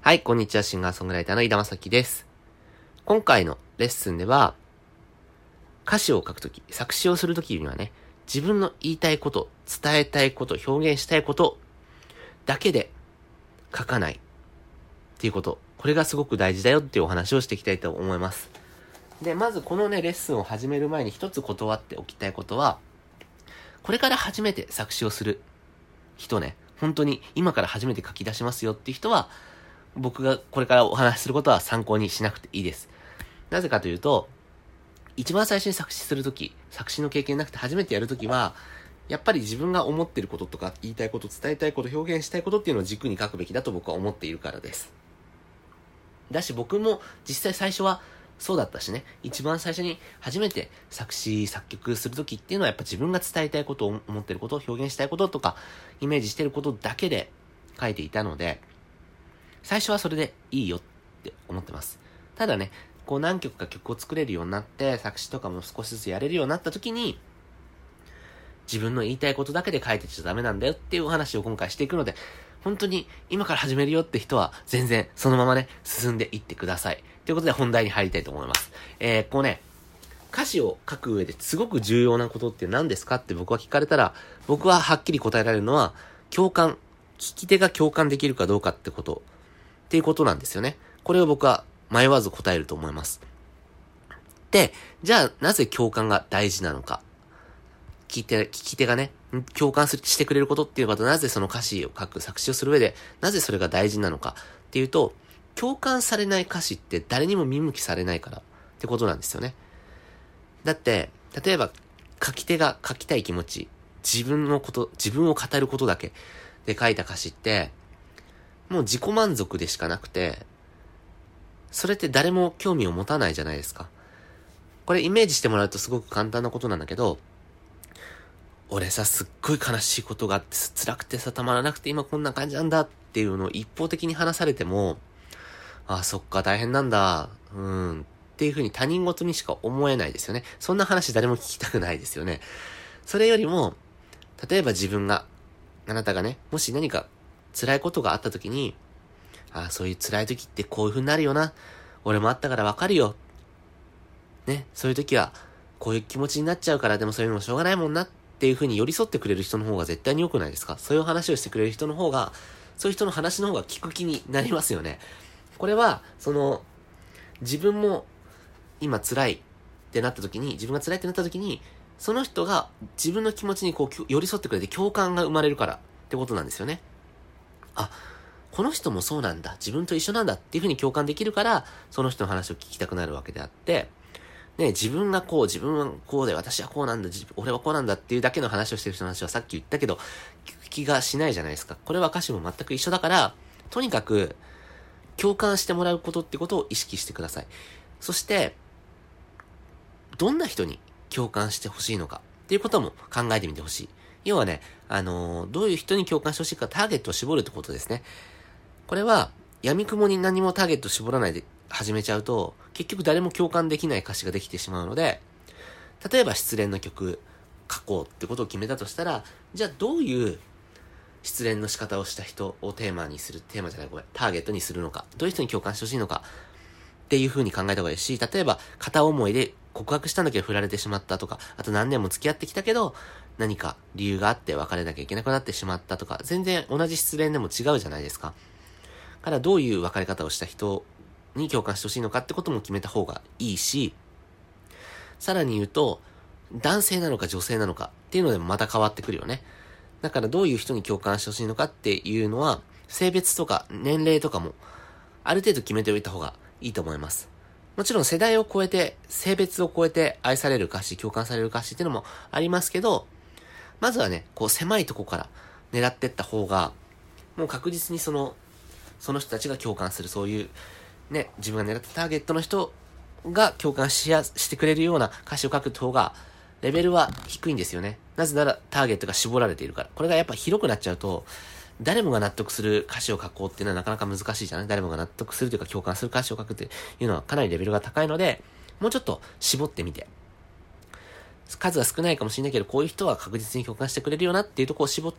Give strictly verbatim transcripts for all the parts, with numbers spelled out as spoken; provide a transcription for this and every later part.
はい、こんにちは。シンガーソングライターの井田正樹です。今回のレッスンでは、歌詞を書くとき、作詞をするときにはね、自分の言いたいこと、伝えたいこと、表現したいことだけで書かないっていうこと、これがすごく大事だよっていうお話をしていきたいと思います。で、まずこのね、レッスンを始める前に一つ断っておきたいことは、これから初めて作詞をする人ね、本当に今から初めて書き出しますよっていう人は、僕がこれからお話しすることは参考にしなくていいです。なぜかというと、一番最初に作詞するとき、作詞の経験なくて初めてやるときは、やっぱり自分が思っていることとか、言いたいこと、伝えたいこと、表現したいことっていうのを軸に書くべきだと僕は思っているからです。だし僕も実際最初はそうだったしね、一番最初に初めて作詞、作曲するときっていうのはやっぱ自分が伝えたいことを思っていること、表現したいこととか、イメージしていることだけで書いていたので、最初はそれでいいよって思ってます。ただね、こう何曲か曲を作れるようになって、作詞とかも少しずつやれるようになった時に、自分の言いたいことだけで書いてちゃダメなんだよっていうお話を今回していくので、本当に今から始めるよって人は全然そのままね、進んでいってください。ということで本題に入りたいと思います。えー、こうね、歌詞を書く上ですごく重要なことって何ですかって僕は聞かれたら、僕ははっきり答えられるのは、共感。聞き手が共感できるかどうかってこと。っていうことなんですよね。これを僕は迷わず答えると思います。で、じゃあなぜ共感が大事なのか。聞き手、聞き手がね、共感するしてくれることっていうことはなぜその歌詞を書く、作詞をする上で、なぜそれが大事なのかっていうと、共感されない歌詞って誰にも見向きされないからってことなんですよね。だって、例えば書き手が書きたい気持ち、自分のこと、自分を語ることだけで書いた歌詞って、もう自己満足でしかなくて、それって誰も興味を持たないじゃないですか。これイメージしてもらうとすごく簡単なことなんだけど、俺さ、すっごい悲しいことがあって辛くてさ、たまらなくて今こんな感じなんだっていうのを一方的に話されても、ああ、そっか、大変なんだ、うーん、っていう風に他人事にしか思えないですよね。そんな話誰も聞きたくないですよね。それよりも、例えば自分が、あなたがね、もし何か辛いことがあった時に、ああ、そういう辛い時ってこういう風になるよな。俺もあったからわかるよ。ね、そういう時はこういう気持ちになっちゃうから、でもそういうのもしょうがないもんなっていう風に寄り添ってくれる人の方が絶対に良くないですか？そういう話をしてくれる人の方が、そういう人の話の方が聞く気になりますよね。これは、その、自分も今辛いってなった時に、自分が辛いってなった時に、その人が自分の気持ちにこう寄り添ってくれて共感が生まれるからってことなんですよね。あ、この人もそうなんだ、自分と一緒なんだっていう風に共感できるから、その人の話を聞きたくなるわけであって、ね、自分がこう、自分はこうで、私はこうなんだ、俺はこうなんだっていうだけの話をしてる人の話はさっき言ったけど、聞く気がしないじゃないですか。これは歌詞も全く一緒だから、とにかく、共感してもらうことってことを意識してください。そして、どんな人に共感してほしいのかっていうことも考えてみてほしい。要はね、あのー、どういう人に共感してほしいかターゲットを絞るってことですね。これは、闇雲に何もターゲットを絞らないで始めちゃうと、結局誰も共感できない歌詞ができてしまうので、例えば失恋の曲書こうってことを決めたとしたら、じゃあどういう失恋の仕方をした人をテーマにする、テーマじゃない、ごめん、ターゲットにするのか、どういう人に共感してほしいのかっていう風に考えた方がいいし、例えば片思いで告白したんだけど振られてしまったとか、あと何年も付き合ってきたけど何か理由があって別れなきゃいけなくなってしまったとか、全然同じ失恋でも違うじゃないですか。からどういう別れ方をした人に共感してほしいのかってことも決めた方がいいし、さらに言うと男性なのか女性なのかっていうのでもまた変わってくるよね。だからどういう人に共感してほしいのかっていうのは、性別とか年齢とかもある程度決めておいた方がいいと思います。もちろん世代を超えて、性別を超えて愛される歌詞、共感される歌詞っていうのもありますけど、まずはね、こう狭いとこから狙ってった方が、もう確実にその、その人たちが共感する、そういうね、自分が狙ったターゲットの人が共感しやしてくれるような歌詞を書く方が、レベルは低いんですよね。なぜならターゲットが絞られているから。これがやっぱ広くなっちゃうと、誰もが納得する歌詞を書こうっていうのはなかなか難しいじゃない？誰もが納得するというか共感する歌詞を書くっていうのはかなりレベルが高いので、もうちょっと絞ってみて。数は少ないかもしれないけど、こういう人は確実に共感してくれるよなっていうところを絞って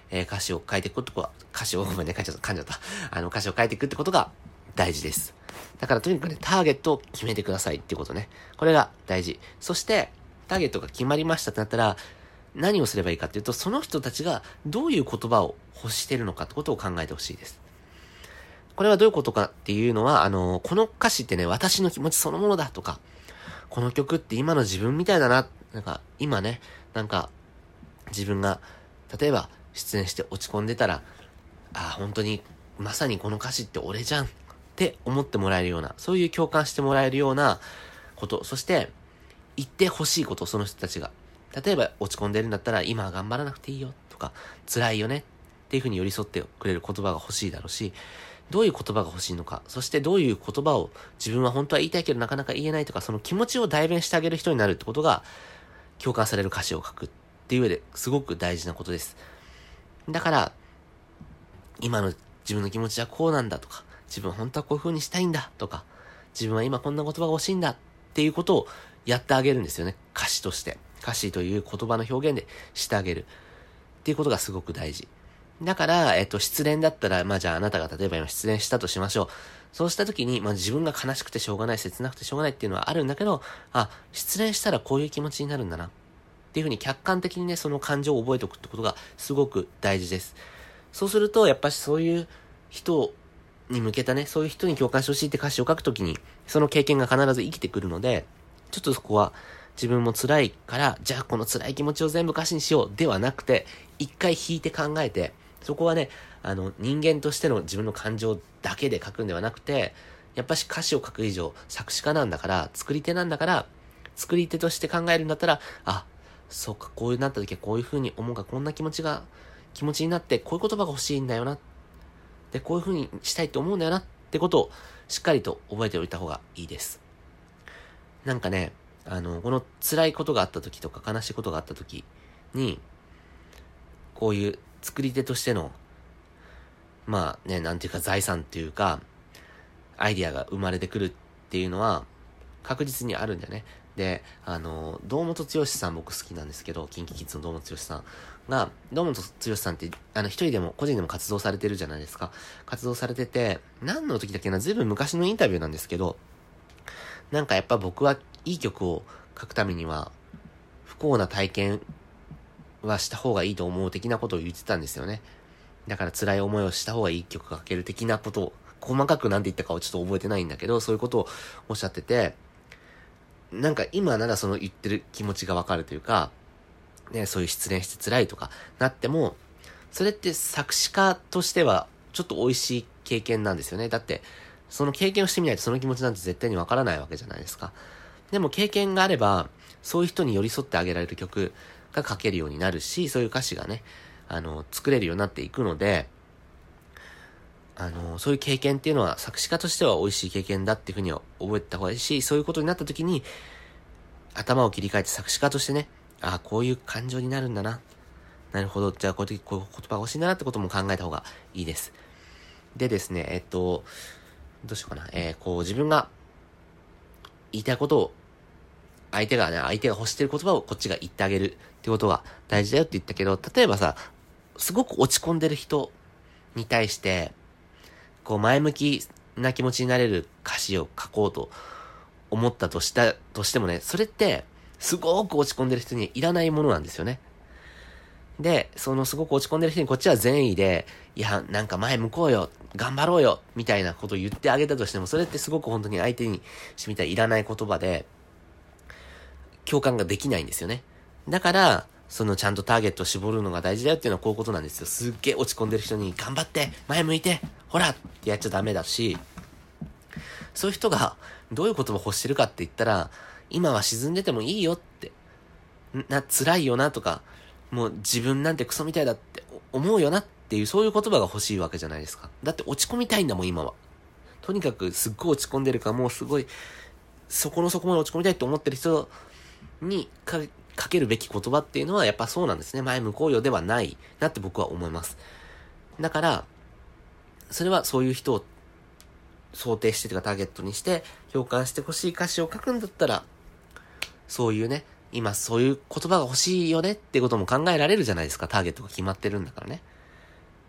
えー、歌詞を書いていくことは、歌詞を、ごめんね、書いちゃった、噛んじゃった。あの、歌詞を書いていくってことが大事です。だからとにかくね、ターゲットを決めてくださいっていうことね。これが大事。そして、ターゲットが決まりましたってなったら、何をすればいいかっていうと、その人たちがどういう言葉を欲してるのかってことを考えてほしいです。これはどういうことかっていうのは、あの、この歌詞ってね、私の気持ちそのものだとか、この曲って今の自分みたいだな、なんか、今ね、なんか、自分が、例えば、出演して落ち込んでたら、あ、本当に、まさにこの歌詞って俺じゃんって思ってもらえるような、そういう共感してもらえるようなこと、そして、言ってほしいこと、その人たちが。例えば、落ち込んでるんだったら、今は頑張らなくていいよ、とか、辛いよね、っていう風に寄り添ってくれる言葉が欲しいだろうし、どういう言葉が欲しいのか、そしてどういう言葉を自分は本当は言いたいけどなかなか言えないとか、その気持ちを代弁してあげる人になるってことが、共感される歌詞を書くっていう上ですごく大事なことです。だから、今の自分の気持ちはこうなんだとか、自分は本当はこういう風にしたいんだとか、自分は今こんな言葉が欲しいんだっていうことをやってあげるんですよね。歌詞として。歌詞という言葉の表現でしてあげるっていうことがすごく大事。だから、えっと、失恋だったら、まあじゃああなたが例えば今失恋したとしましょう。そうした時に、まあ自分が悲しくてしょうがない、切なくてしょうがないっていうのはあるんだけど、あ、失恋したらこういう気持ちになるんだな。っていうふうに客観的にね、その感情を覚えておくってことがすごく大事です。そうすると、やっぱりそういう人に向けたね、そういう人に共感してほしいって歌詞を書くときに、その経験が必ず生きてくるので、ちょっとそこは自分も辛いから、じゃあこの辛い気持ちを全部歌詞にしようではなくて、一回引いて考えて、そこはね、あの、人間としての自分の感情だけで書くんではなくて、やっぱし歌詞を書く以上、作詞家なんだから、作り手なんだから、作り手として考えるんだったら、あ、そうか、こういうなった時はこういう風に思うか、こんな気持ちが、気持ちになって、こういう言葉が欲しいんだよな。で、こういう風にしたいと思うんだよなってことを、しっかりと覚えておいた方がいいです。なんかね、あの、この辛いことがあった時とか、悲しいことがあった時に、こういう作り手としての、まあね、なんていうか財産っていうか、アイディアが生まれてくるっていうのは、確実にあるんだよね。で、あの、堂本剛さん僕好きなんですけど、キンキキッズの堂本剛さんが、堂本剛さんって、あの、一人でも、個人でも活動されてるじゃないですか。活動されてて、何の時だっけな、ずいぶん昔のインタビューなんですけど、なんかやっぱ僕はいい曲を書くためには、不幸な体験はした方がいいと思う的なことを言ってたんですよね。だから辛い思いをした方がいい曲が書ける的なことを、細かくなんて言ったかはちょっと覚えてないんだけど、そういうことをおっしゃってて、なんか今ならその言ってる気持ちがわかるというか、ね、そういう失恋して辛いとかなっても、それって作詞家としてはちょっと美味しい経験なんですよね。だって、その経験をしてみないとその気持ちなんて絶対にわからないわけじゃないですか。でも経験があれば、そういう人に寄り添ってあげられる曲が書けるようになるし、そういう歌詞がね、あの、作れるようになっていくので、あの、そういう経験っていうのは作詞家としては美味しい経験だっていうふうには覚えてた方がいいし、そういうことになった時に、頭を切り替えて作詞家としてね、ああ、こういう感情になるんだな。なるほど。じゃあ、こういう時こういう言葉が欲しいんだなってことも考えた方がいいです。でですね、えっと、どうしようかな。えー、こう自分が言いたいことを、相手がね、相手が欲してる言葉をこっちが言ってあげるってことが大事だよって言ったけど、例えばさ、すごく落ち込んでる人に対して、こう前向きな気持ちになれる歌詞を書こうと思ったとした、としてもね、それって、すごく落ち込んでる人にいらないものなんですよね。で、そのすごく落ち込んでる人にこっちは善意で、いや、なんか前向こうよ、頑張ろうよ、みたいなことを言ってあげたとしても、それってすごく本当に相手にしてみたらいらない言葉で、共感ができないんですよね。だから、そのちゃんとターゲットを絞るのが大事だよっていうのはこういうことなんですよ。すっげえ落ち込んでる人に頑張って、前向いて、ほらってやっちゃダメだし、そういう人がどういう言葉を欲してるかって言ったら、今は沈んでてもいいよって、な、辛いよなとか、もう自分なんてクソみたいだって思うよなっていうそういう言葉が欲しいわけじゃないですか。だって落ち込みたいんだもん今は。とにかくすっごい落ち込んでるからもうすごいそこの底まで落ち込みたいと思ってる人にかかけるべき言葉っていうのはやっぱそうなんですね。前向こうよではないなって僕は思います。だからそれはそういう人を想定してというかターゲットにして共感してほしい歌詞を書くんだったらそういうね今そういう言葉が欲しいよねってことも考えられるじゃないですか。ターゲットが決まってるんだからね。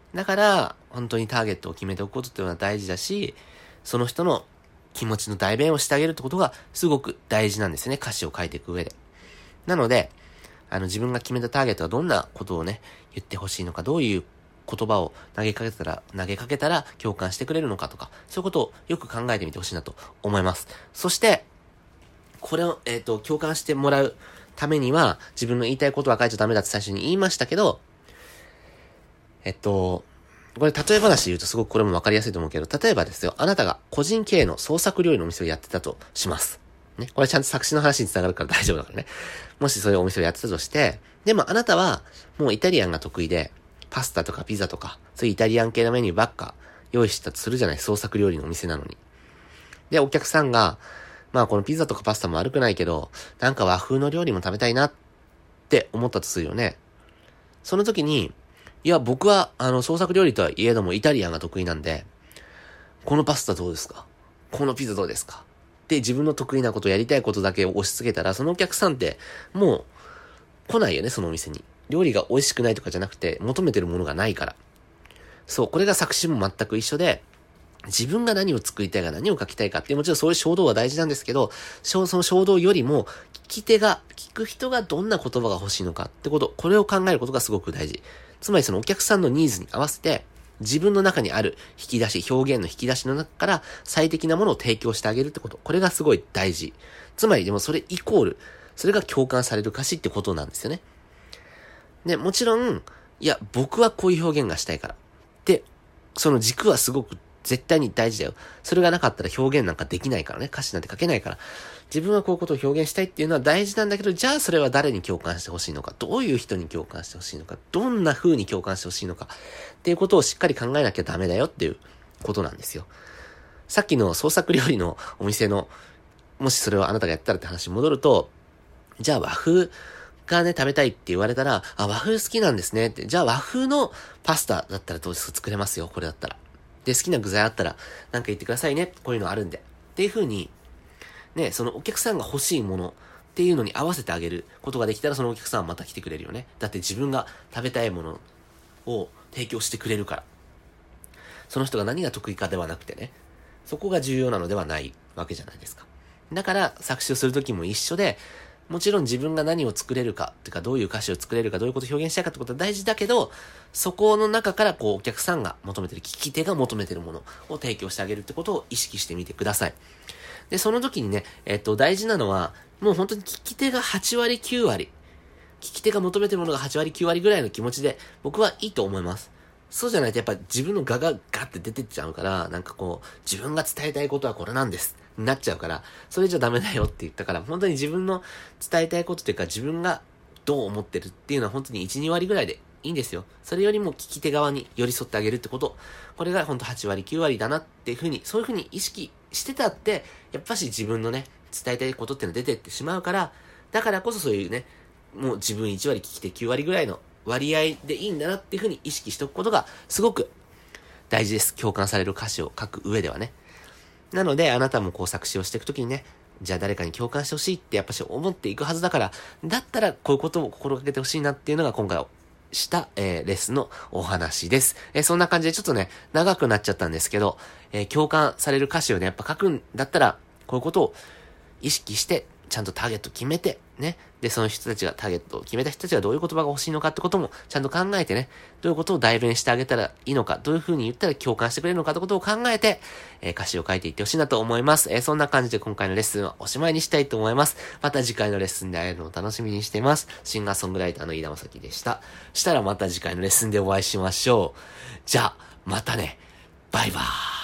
だから、本当にターゲットを決めておくことっていうのは大事だし、その人の気持ちの代弁をしてあげるってことがすごく大事なんですよね。歌詞を書いていく上で。なので、あの自分が決めたターゲットがどんなことをね、言ってほしいのか、どういう言葉を投げかけたら、投げかけたら共感してくれるのかとか、そういうことをよく考えてみてほしいなと思います。そして、これを、えっと、共感してもらうためには、自分の言いたいことは書いちゃダメだって最初に言いましたけど、えっと、これ例え話で言うとすごくこれもわかりやすいと思うけど、例えばですよ、あなたが個人経営の創作料理のお店をやってたとします。ね。これちゃんと作詞の話につながるから大丈夫だからね。もしそういうお店をやってたとして、でもあなたはもうイタリアンが得意で、パスタとかピザとか、そういうイタリアン系のメニューばっか用意したとするじゃない、創作料理のお店なのに。で、お客さんが、まあこのピザとかパスタも悪くないけど、なんか和風の料理も食べたいなって思ったとするよね。その時に、いや、僕は、あの、創作料理とはいえども、イタリアンが得意なんで、このパスタどうですか？このピザどうですか？で、自分の得意なこと、やりたいことだけを押し付けたら、そのお客さんって、もう、来ないよね、そのお店に。料理が美味しくないとかじゃなくて、求めてるものがないから。そう、これが作詞も全く一緒で、自分が何を作りたいか、何を書きたいかって、もちろんそういう衝動は大事なんですけど、その衝動よりも、聞き手が、聞く人がどんな言葉が欲しいのかってこと、これを考えることがすごく大事。つまりそのお客さんのニーズに合わせて、自分の中にある引き出し、表現の引き出しの中から最適なものを提供してあげるってこと。これがすごい大事。つまりでもそれイコール、それが共感される歌詞ってことなんですよね。で、もちろん、いや、僕はこういう表現がしたいから。で、その軸はすごく絶対に大事だよ。それがなかったら表現なんかできないからね。歌詞なんて書けないから。自分はこういうことを表現したいっていうのは大事なんだけど、じゃあそれは誰に共感してほしいのか、どういう人に共感してほしいのか、どんな風に共感してほしいのかっていうことをしっかり考えなきゃダメだよっていうことなんですよ。さっきの創作料理のお店の、もしそれをあなたがやったらって話に戻ると、じゃあ和風がね、食べたいって言われたら、あ、和風好きなんですねって、じゃあ和風のパスタだったらどうですか？作れますよ、これだったら。で、好きな具材あったら、なんか言ってくださいね。こういうのあるんで。っていう風に、ね、そのお客さんが欲しいものっていうのに合わせてあげることができたら、そのお客さんはまた来てくれるよね。だって自分が食べたいものを提供してくれるから。その人が何が得意かではなくてね、そこが重要なのではないわけじゃないですか。だから作詞をするときも一緒で、もちろん自分が何を作れるか、っていうかどういう歌詞を作れるか、どういうことを表現したいかってことは大事だけど、そこの中からこうお客さんが求めてる、聞き手が求めてるものを提供してあげるってことを意識してみてください。で、その時にね、えっと、大事なのは、もう本当に聞き手がはちわりきゅうわり、聞き手が求めてるものがはちわりきゅうわりぐらいの気持ちで、僕はいいと思います。そうじゃないとやっぱ自分の我がガって出てっちゃうから、なんかこう、自分が伝えたいことはこれなんです。なっちゃうから、それじゃダメだよって言ったから、本当に自分の伝えたいことというか、自分がどう思ってるっていうのは本当にいち、にわりぐらいでいいんですよ。それよりも聞き手側に寄り添ってあげるってこと。これが本当はちわり、きゅうわりだなっていうふうに、そういうふうに意識してたって、やっぱし自分のね、伝えたいことっていうのは出てってしまうから、だからこそそういうね、もう自分いちわり聞き手きゅうわりぐらいの割合でいいんだなっていうふうに意識しておくことがすごく大事です。共感される歌詞を書く上ではね。なので、あなたもこう作詞をしていくときにね、じゃあ誰かに共感してほしいってやっぱし思っていくはずだから、だったらこういうことを心がけてほしいなっていうのが今回した、えー、レッスンのお話です。えー、そんな感じでちょっとね、長くなっちゃったんですけど、えー、共感される歌詞をね、やっぱ書くんだったら、こういうことを意識して、ちゃんとターゲット決めて、ね。で、その人たちが、ターゲットを決めた人たちがどういう言葉が欲しいのかってことも、ちゃんと考えてね、どういうことを代弁してあげたらいいのか、どういう風に言ったら共感してくれるのかってことを考えて、えー、歌詞を書いていってほしいなと思います。えー、そんな感じで今回のレッスンはおしまいにしたいと思います。また次回のレッスンで会えるのを楽しみにしています。シンガーソングライターの飯田正樹でした。したらまた次回のレッスンでお会いしましょう。じゃあ、またね。バイバーイ。